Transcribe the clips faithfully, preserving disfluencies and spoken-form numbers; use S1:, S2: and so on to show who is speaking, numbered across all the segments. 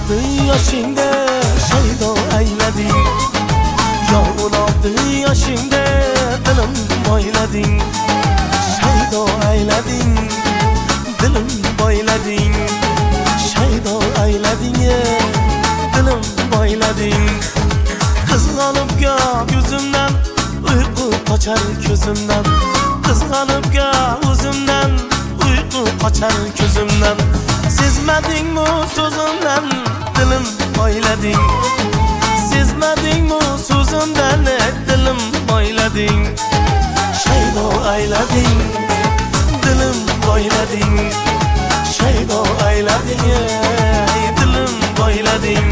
S1: olti yoshingda shaydo aylading. Yor o'n olti yoshingda dilim boylading. Shaydo aylading, dilim boylading. Shaydo aylading, dilim boylading. Qizg'anibga ko'zimdan uyqu qochar ko'zimdan. Qizg'anibga o'zimdan uyqu qochar ko'zimdan. Sezmadingmi so'zimdan dilim boylading. Sezmadingmi so'zimdan dilim boylading. Shaydo aylading, dilim boylading. Shaydo aylading, dilim boylading.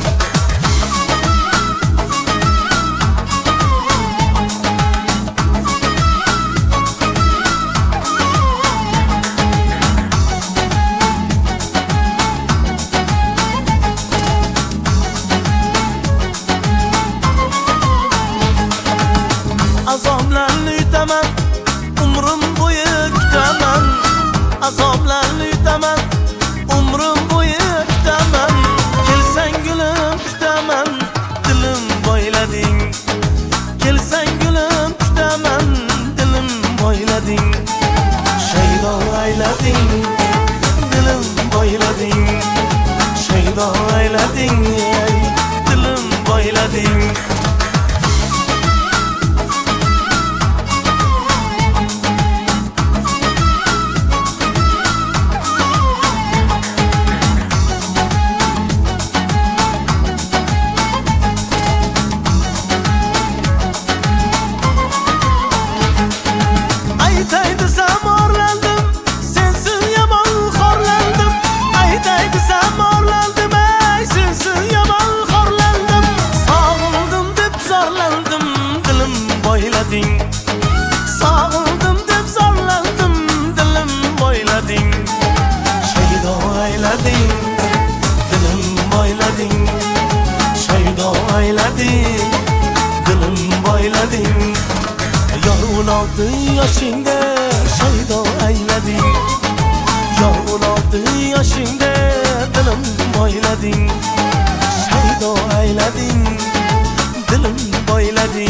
S1: Azoblarni yutaman, umrim bo'yi kutaman. Azoblarni yutaman, umrim bo'yi kutaman. Kelsang gulim kutaman, dilim boylading. Kelsang gulim kutaman, dilim boylading. Shaydo aylading, dilim boylading. Shaydo aylading, dilim boylading. Aytay desam orlandim, sensiz yomon xorlandim. Aytay desam orlandim, ey sensiz yomon xorlandim. Sog'indim deb zorlandim, dilim boylading. Sog'indim deb zorlandim, dilim boylading. Shaydo aylading, dilim boylading. Shaydo aylading, dilim boylading. Yor o'n olti yoshingda shaydo aylading. Yor o'n olti yoshingda dilim boylading. Shaydo aylading, dilim boylading.